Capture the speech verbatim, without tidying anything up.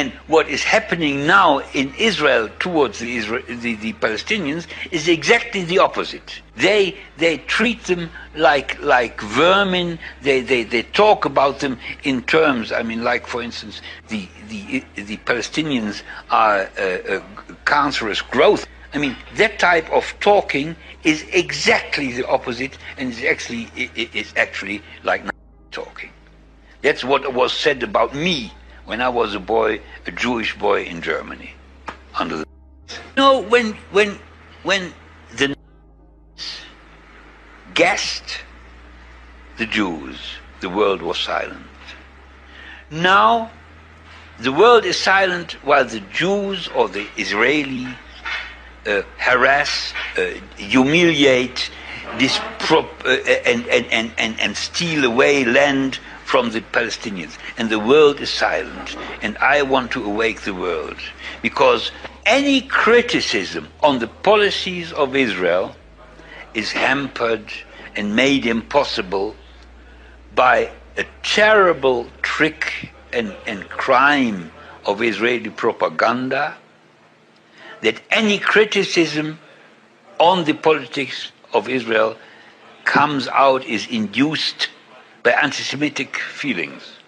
And what is happening now in Israel towards the, Isra the, the Palestinians is exactly the opposite. They, they treat them like, like vermin. They, they, they talk about them in terms, I mean, like, for instance, the, the, the Palestinians are a, a cancerous growth. I mean, that type of talking is exactly the opposite, and is actually, is actually like talking. That's what was said about me when I was a boy, a Jewish boy in Germany, under the... You know, when, when, when the Nazis gassed the Jews, the world was silent. Now, the world is silent while the Jews or the Israelis uh, harass, uh, humiliate, disprop uh, and, and, and, and, and steal away land from the Palestinians, and the world is silent. And I want to awake the world, because any criticism on the policies of Israel is hampered and made impossible by a terrible trick and, and crime of Israeli propaganda, that any criticism on the politics of Israel comes out, is induced by anti-Semitic feelings.